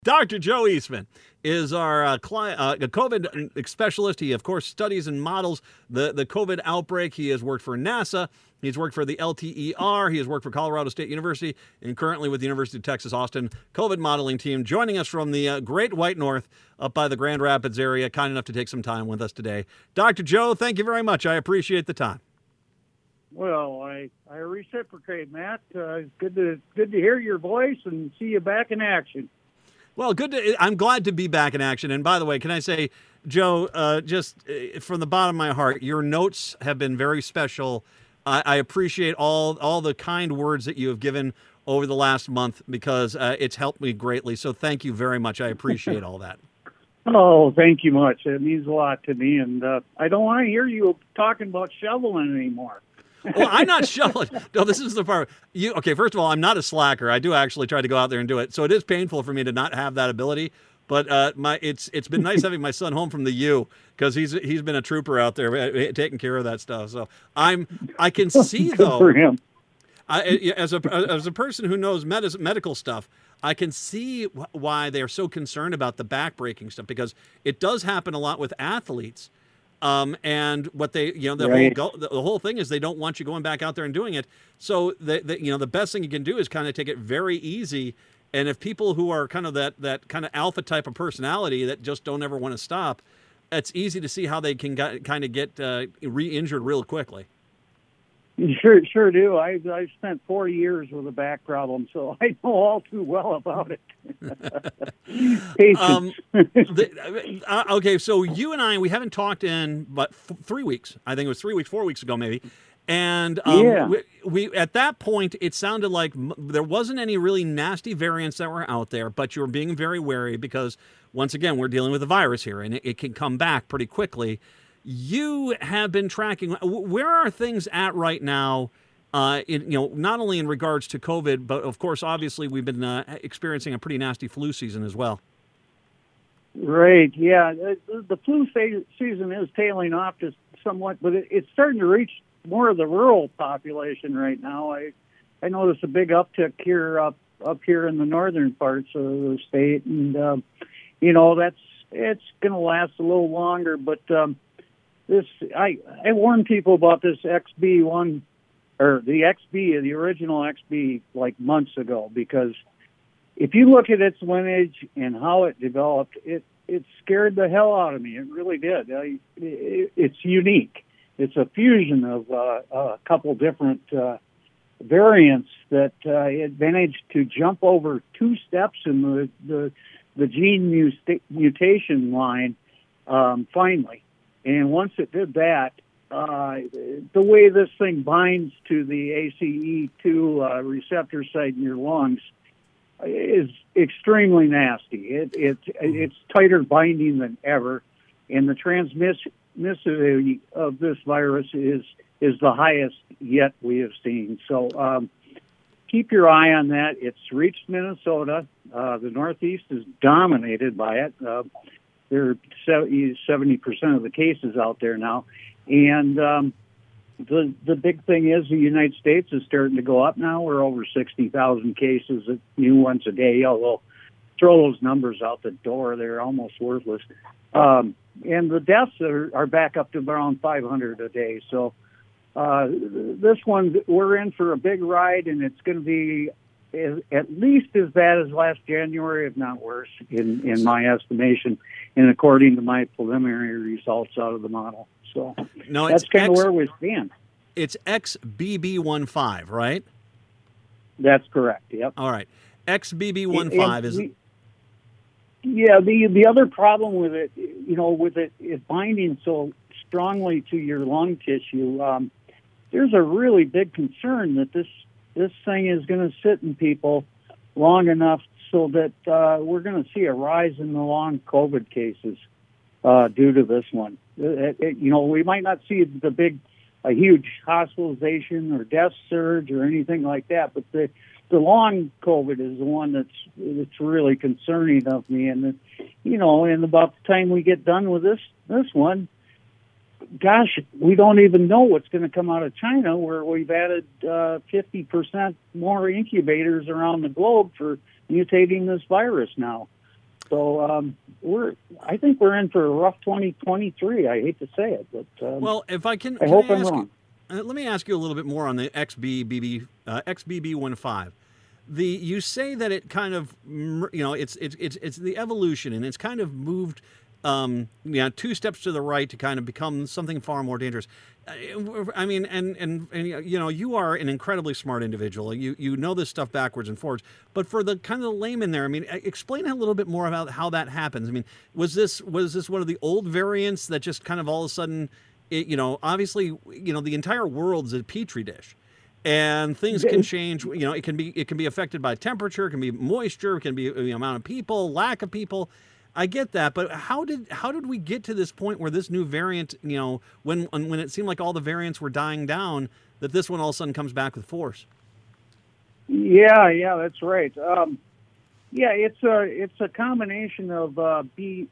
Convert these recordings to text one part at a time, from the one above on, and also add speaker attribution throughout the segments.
Speaker 1: Dr. Joe Eastman is our COVID specialist. He, of course, studies and models the COVID outbreak. He has worked for NASA. He's worked for the LTER. He has worked for Colorado State University and currently with the University of Texas Austin COVID modeling team. Joining us from the Great White North up by the Grand Rapids area, kind enough to take some time with us today. Dr. Joe, thank you very much. I appreciate the time.
Speaker 2: Well, I reciprocate, Matt. Good to hear your voice and see you back in action.
Speaker 1: Well, I'm glad to be back in action. And by the way, can I say, Joe, just from the bottom of my heart, your notes have been very special. I appreciate all the kind words that you have given over the last month because it's helped me greatly. So thank you very much. I appreciate all that.
Speaker 2: Oh, thank you much. It means a lot to me. And I don't want to hear you talking about shoveling anymore.
Speaker 1: Well, I'm not shoveling. No, this is the part. Okay, first of all, I'm not a slacker. I do actually try to go out there and do it. So it is painful for me to not have that ability. But it's been nice having my son home from the U because he's been a trooper out there taking care of that stuff. So I can see though.
Speaker 2: For him.
Speaker 1: As a person who knows medical stuff, I can see why they're so concerned about the backbreaking stuff because it does happen a lot with athletes. And what they, the whole thing is they don't want you going back out there and doing it. So the best thing you can do is kind of take it very easy. And if people who are kind of that kind of alpha type of personality that just don't ever want to stop, it's easy to see how they can kind of get re-injured real quickly.
Speaker 2: Sure do. I've spent 40 years with a back problem, so I know all too well about it. Patience.
Speaker 1: Okay, so you and I, we haven't talked in but 3 weeks. I think it was 3 weeks, 4 weeks ago maybe. And we at that point, it sounded like there wasn't any really nasty variants that were out there, but you were being very wary because, once again, we're dealing with a virus here, and it can come back pretty quickly. You have been tracking. Where are things at right now? Not only in regards to COVID, but of course, obviously, we've been experiencing a pretty nasty flu season as well.
Speaker 2: Right. Yeah, the flu season is tailing off just somewhat, but it's starting to reach more of the rural population right now. I noticed a big uptick here up here in the northern parts of the state, and it's going to last a little longer, but. I warned people about this XB1 or the XB, the original XB, like months ago, because if you look at its lineage and how it developed, it scared the hell out of me. It really did. It's unique. It's a fusion of a couple different variants that it managed to jump over 2 steps in the gene mutation line finally. And once it did that, the way this thing binds to the ACE2 receptor site in your lungs is extremely nasty. It's tighter binding than ever, and the transmissivity of this virus is the highest yet we have seen. So keep your eye on that. It's reached Minnesota. The Northeast is dominated by it. There are 70% of the cases out there now. And the big thing is the United States is starting to go up now. We're over 60,000 cases, new ones a day, although throw those numbers out the door. They're almost worthless. And the deaths are back up to around 500 a day. So this one, we're in for a big ride, and it's going to be at least as bad as last January, if not worse, in my estimation, and according to my preliminary results out of the model. So that's kind of where we stand.
Speaker 1: It's XBB15, right?
Speaker 2: That's correct, yep.
Speaker 1: All right. XBB15 is...
Speaker 2: Yeah, the other problem with it, with it binding so strongly to your lung tissue, there's a really big concern that this thing is going to sit in people long enough so that we're going to see a rise in the long COVID cases due to this one. We might not see a huge hospitalization or death surge or anything like that, but the long COVID is the one that's really concerning of me. And and about the time we get done with this one, gosh, we don't even know what's going to come out of China, where we've added 50% more incubators around the globe for mutating this virus now. So I think we're in for a rough 2023. I hate to say it, but
Speaker 1: well, if I can,
Speaker 2: I hope I'm wrong.
Speaker 1: Let me ask you a little bit more on the XBB.1.5. You say that it kind of, it's the evolution, and it's kind of moved, 2 steps to the right to kind of become something far more dangerous. I mean, and you are an incredibly smart individual. You know this stuff backwards and forwards. But for the kind of the layman there, I mean, explain a little bit more about how that happens. I mean, was this one of the old variants that just kind of all of a sudden, obviously, the entire world's a petri dish. And things can change. It can be affected by temperature. It can be moisture. It can be the amount of people, lack of people. I get that, but how did we get to this point where this new variant, when it seemed like all the variants were dying down, that this one all of a sudden comes back with force?
Speaker 2: Yeah, that's right. It's a combination of BA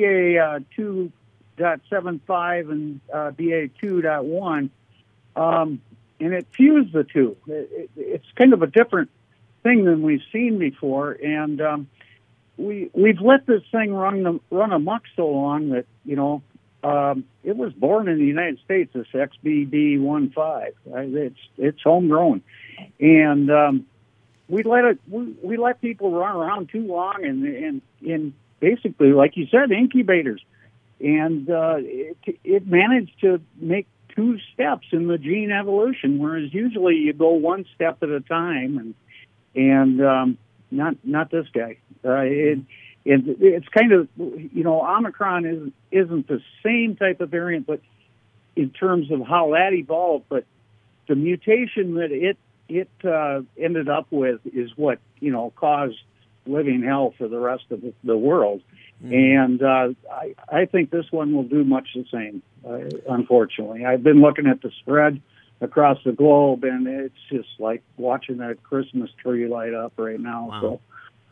Speaker 2: 2.75 and BA 2.1. And it fused the two. It's kind of a different thing than we've seen before, and we've let this thing run amok so long that it was born in the United States. This XBB.1.5, it's homegrown, and we let people run around too long, and basically, like you said, incubators, and it managed to make 2 steps in the gene evolution, whereas usually you go 1 step at a time, and not this guy. It's kind of Omicron isn't the same type of variant, but in terms of how that evolved, but the mutation that it ended up with is what caused living hell for the rest of the world. And I think this one will do much the same, unfortunately. I've been looking at the spread across the globe, and it's just like watching a Christmas tree light up right now.
Speaker 1: Wow.
Speaker 2: So,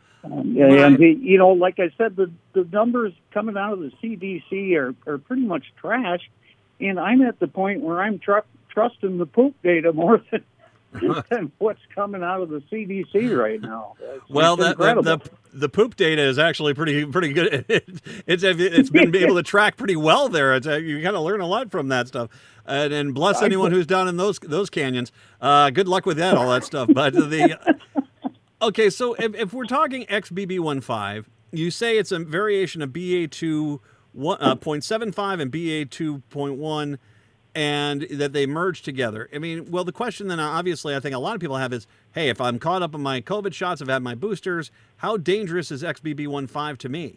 Speaker 2: like I said, the numbers coming out of the CDC are pretty much trash, and I'm at the point where I'm trusting the poop data more than what's coming out of the CDC right now.
Speaker 1: The poop data is actually pretty good. It's been able to track pretty well there. You kind of learn a lot from that stuff. And bless anyone who's down in those canyons. Good luck with that, all that stuff. But okay, so if we're talking XBB.1.5, you say it's a variation of BA.2.75 and BA.2.1. And that they merge together. I mean, well, the question then, obviously, I think a lot of people have is, hey, if I'm caught up on my COVID shots, I've had my boosters, how dangerous is XBB.1.5 to me?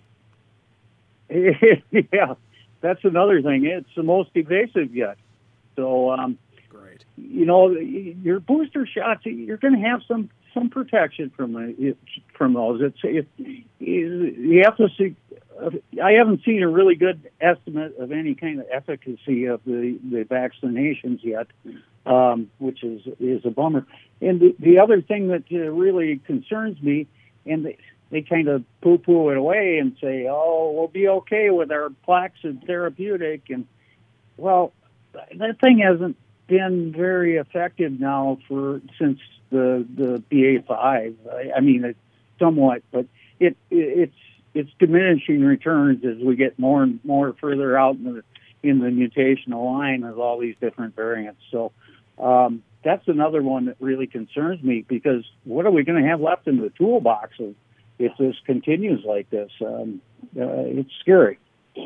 Speaker 2: Yeah, that's another thing. It's the most evasive yet. So,
Speaker 1: great.
Speaker 2: Your booster shots, you're going to have some protection from those. You have to see. I haven't seen a really good estimate of any kind of efficacy of the vaccinations yet, which is a bummer. And the other thing that really concerns me, and they kind of poo-poo it away and say, "Oh, we'll be okay with our Plaxid therapeutic," and well, that thing hasn't been very effective now since the BA.5. I mean, it's somewhat, but it's diminishing returns as we get more and more further out in the mutational line of all these different variants. So that's another one that really concerns me, because what are we going to have left in the toolbox if this continues like this? It's scary.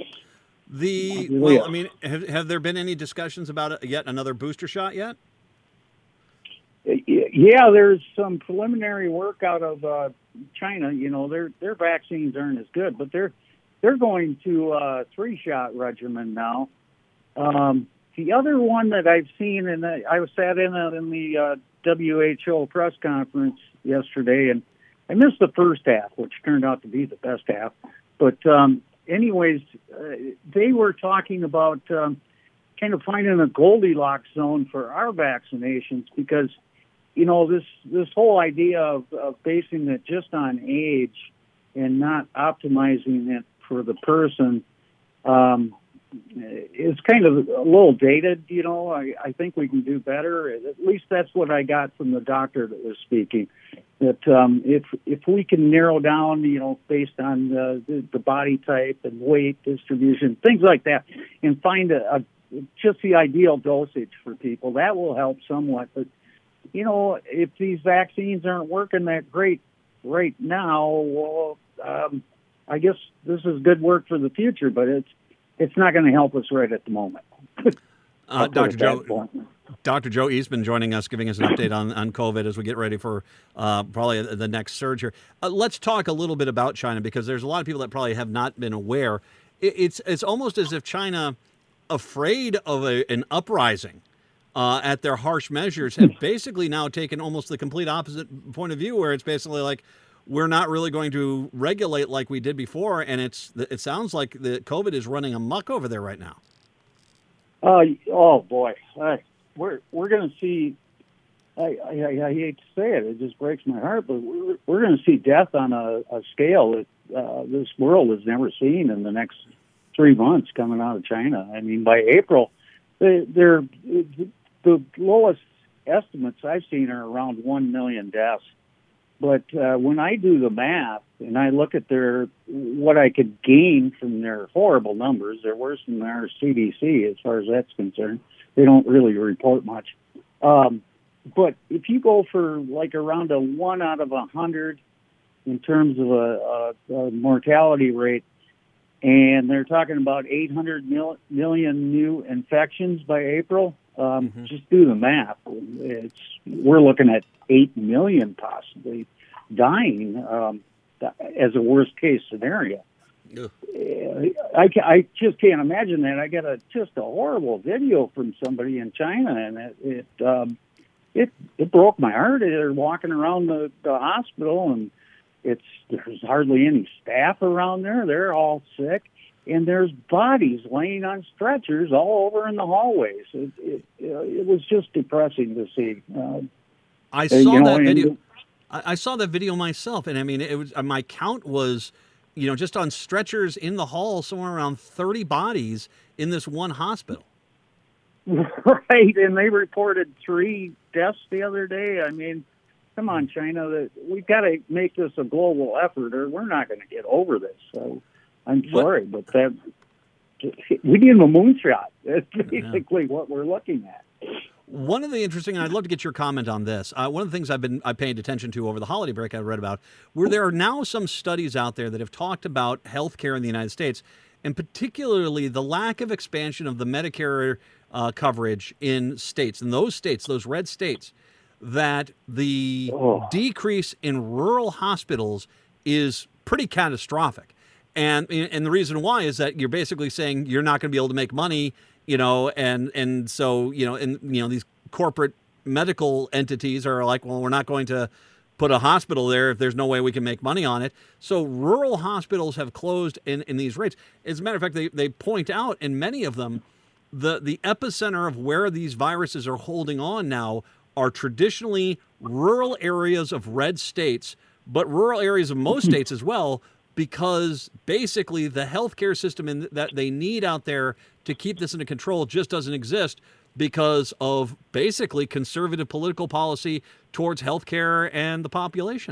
Speaker 1: I mean, have there been any discussions about yet another booster shot yet?
Speaker 2: Yeah, there's some preliminary work out of China. Their vaccines aren't as good, but they're going to a 3-shot regimen now. The other one that I've seen, and I sat in the WHO press conference yesterday, and I missed the first half, which turned out to be the best half. But anyways, they were talking about kind of finding a Goldilocks zone for our vaccinations, because this whole idea of basing it just on age and not optimizing it for the person is kind of a little dated. I think we can do better. At least that's what I got from the doctor that was speaking. that if we can narrow down, based on the body type and weight distribution, things like that, and find just the ideal dosage for people, that will help somewhat. But if these vaccines aren't working that great right now, well, I guess this is good work for the future, but it's not going to help us right at the moment.
Speaker 1: Dr. Joe Eastman joining us, giving us an update on COVID as we get ready for probably the next surge here. Let's talk a little bit about China, because there's a lot of people that probably have not been aware. It's almost as if China, afraid of an uprising at their harsh measures, have basically now taken almost the complete opposite point of view, where it's basically like, we're not really going to regulate like we did before, and it sounds like the COVID is running amok over there right now.
Speaker 2: Oh boy, we're going to see. I hate to say it; it just breaks my heart, but we're going to see death on a scale that this world has never seen in the next 3 months coming out of China. I mean, by April, the lowest estimates I've seen are around 1 million deaths. But when I do the math and I look at what I could gain from their horrible numbers, they're worse than our CDC as far as that's concerned. They don't really report much. But if you go for like around a 1 out of 100 in terms of a mortality rate, and they're talking about 800 million new infections by April, just do the math. We're looking at 8 million possibly dying as a worst case scenario. I just can't imagine that. I got just a horrible video from somebody in China, and it broke my heart. They're walking around the hospital, and there's hardly any staff around there. They're all sick, and there's bodies laying on stretchers all over in the hallways. It was just depressing to see.
Speaker 1: I saw that video. I saw that video myself, and I mean, it was my count was, just on stretchers in the hall, somewhere around 30 bodies in this one hospital.
Speaker 2: Right, and they reported 3 deaths the other day. I mean, come on, China, we've got to make this a global effort, or we're not going to get over this. So I'm sorry, but we need a moonshot. That's basically what we're looking at.
Speaker 1: One of the interesting, and I'd love to get your comment on this. One of the things I paid attention to over the holiday break, I read about, where there are now some studies out there that have talked about healthcare in the United States, and particularly the lack of expansion of the Medicare coverage in states, those red states, that the decrease in rural hospitals is pretty catastrophic. And the reason why is that you're basically saying you're not going to be able to make money, and so, these corporate medical entities are like, well, we're not going to put a hospital there if there's no way we can make money on it. So rural hospitals have closed in these rates. As a matter of fact, they point out in many of them, the epicenter of where these viruses are holding on now are traditionally rural areas of red states, but rural areas of most states as well, because basically the healthcare system that they need out there to keep this under control just doesn't exist because of basically conservative political policy towards healthcare and the population.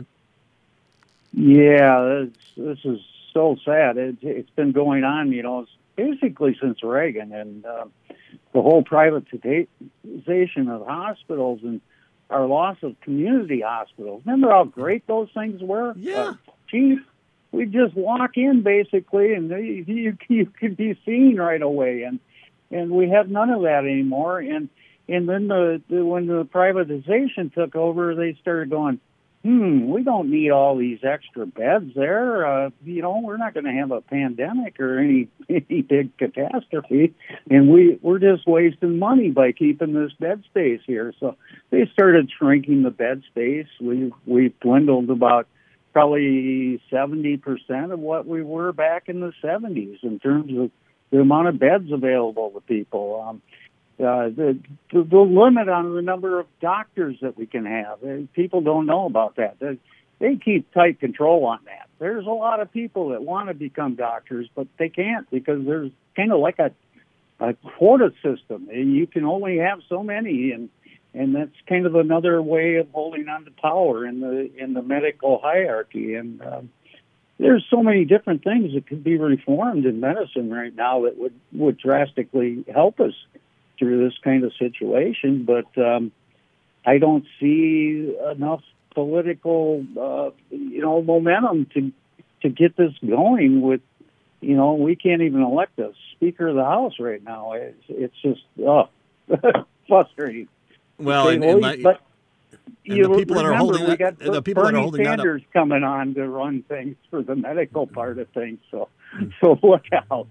Speaker 2: Yeah, this is so sad. It's been going on, basically since Reagan, and the whole privatization of hospitals and our loss of community hospitals. Remember how great those things were?
Speaker 1: Yeah.
Speaker 2: We just walk in basically, and you can be seen right away, and we have none of that anymore. And then when the privatization took over, they started going, we don't need all these extra beds there. We're not going to have a pandemic or any big catastrophe, and we're just wasting money by keeping this bed space here. So they started shrinking the bed space. We've dwindled about probably 70% of what we were back in the 70s in terms of the amount of beds available to people. The limit on the number of doctors that we can have. People don't know about that. They keep tight control on that. There's a lot of people that want to become doctors, but they can't because there's kind of like a quota system. You can only have so many, and and that's kind of another way of holding on to power in the medical hierarchy. And there's so many different things that could be reformed in medicine right now that would drastically help us through this kind of situation. But I don't see enough political, momentum to get this going. With, we can't even elect a Speaker of the House right now. It's just frustrating.
Speaker 1: Well,
Speaker 2: but
Speaker 1: the people that are holding that, the people that are holding that up.
Speaker 2: Bernie Sanders coming on to run things for the medical part of things. So look out.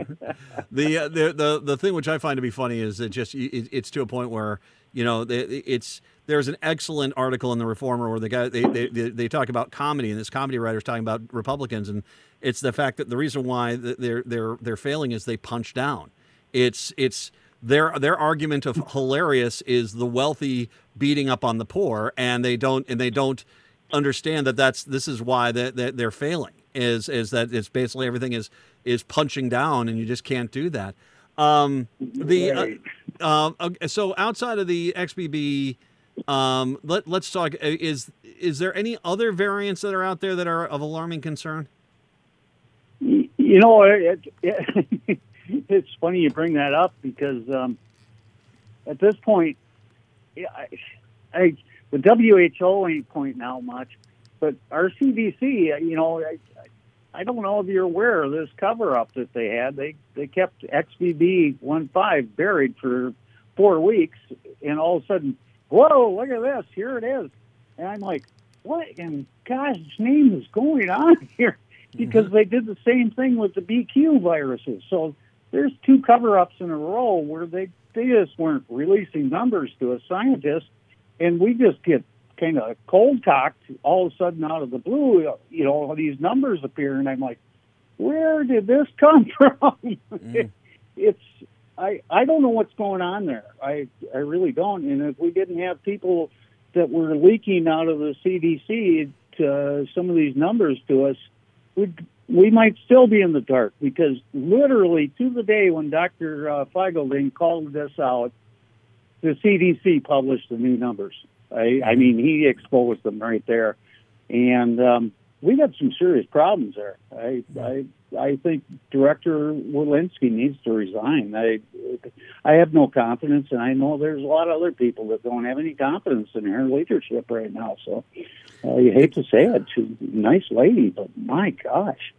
Speaker 1: The thing which I find to be funny is that it's to a point where there's an excellent article in the Reformer where the guy they talk about comedy, and this comedy writer's talking about Republicans, and it's the fact that the reason why they're failing is they punch down. It's their argument of hilarious is the wealthy beating up on the poor, and they don't understand that this is why they're failing. Is that it's basically everything is punching down, and you just can't do that. So outside of the XBB, let's talk. Is there any other variants that are out there that are of alarming concern?
Speaker 2: It's funny you bring that up because at this point, the WHO ain't pointing out much, but our CDC, I don't know if you're aware of this cover-up that they had. They kept XBB.1.5 buried for 4 weeks, and all of a sudden, whoa, look at this, here it is. And I'm like, what in God's name is going on here? Because they did the same thing with the BQ viruses. So there's 2 cover-ups in a row where they just weren't releasing numbers to us scientists, and we just get kind of cold-cocked all of a sudden out of the blue. These numbers appear, and I'm like, where did this come from? I don't know what's going on there. I really don't. And if we didn't have people that were leaking out of the CDC some of these numbers to us, we might still be in the dark, because literally to the day when Dr. Feigelding called this out, the CDC published the new numbers. I mean, he exposed them right there. And we got some serious problems there. I think Director Walensky needs to resign. I have no confidence, and I know there's a lot of other people that don't have any confidence in her leadership right now. So you hate to say it. She's a nice lady, but my gosh.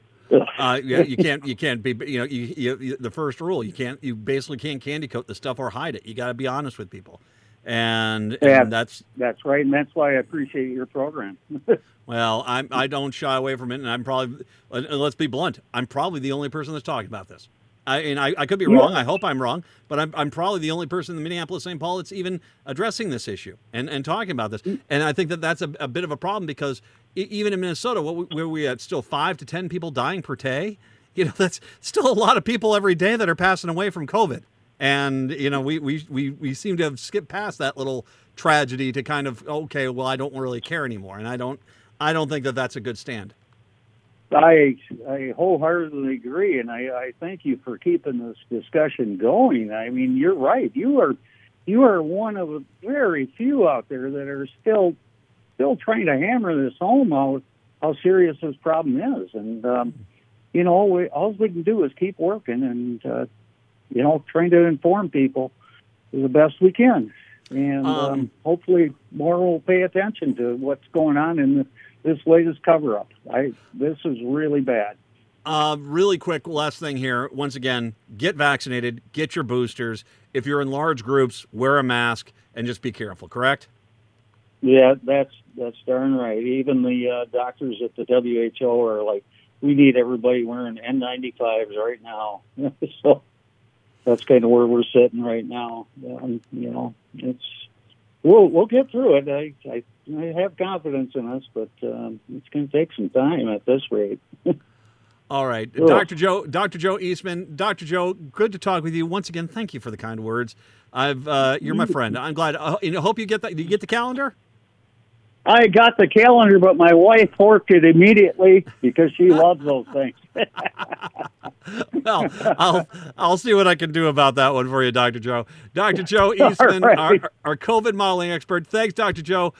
Speaker 1: You can't be, the first rule, you basically can't candy coat the stuff or hide it. You got to be honest with people. And that's
Speaker 2: right. And that's why I appreciate your program.
Speaker 1: Well, I don't shy away from it. And I'm probably, let's be blunt, I'm probably the only person that's talking about this. I could be wrong. I hope I'm wrong, but I'm probably the only person in Minneapolis, St. Paul that's even addressing this issue and talking about this. And I think that's a bit of a problem, because even in Minnesota, where we at still 5 to 10 people dying per day, that's still a lot of people every day that are passing away from COVID. And we seem to have skipped past that little tragedy to kind of, okay, well, I don't really care anymore, and I don't think that that's a good stand.
Speaker 2: I wholeheartedly agree, and I thank you for keeping this discussion going. I mean, you're right. You are one of the very few out there that are still trying to hammer this home how serious this problem is. And all we can do is keep working and trying to inform people the best we can. And hopefully more will pay attention to what's going on in this latest cover-up. This is really bad.
Speaker 1: Really quick, last thing here. Once again, get vaccinated, get your boosters. If you're in large groups, wear a mask and just be careful, correct?
Speaker 2: Yeah, that's darn right. Even the doctors at the WHO are like, we need everybody wearing N95s right now. So that's kind of where we're sitting right now. We'll get through it. I have confidence in us, but it's going to take some time at this rate.
Speaker 1: All right, Dr. Joe Eastman. Dr. Joe, good to talk with you once again. Thank you for the kind words. You're my friend. I'm glad. I hope you get that. Did you get the calendar?
Speaker 2: I got the calendar, but my wife forked it immediately because she loves those things.
Speaker 1: Well, I'll see what I can do about that one for you, Dr. Joe. Dr. Joe Eastman,
Speaker 2: right.
Speaker 1: our COVID modeling expert. Thanks, Dr. Joe.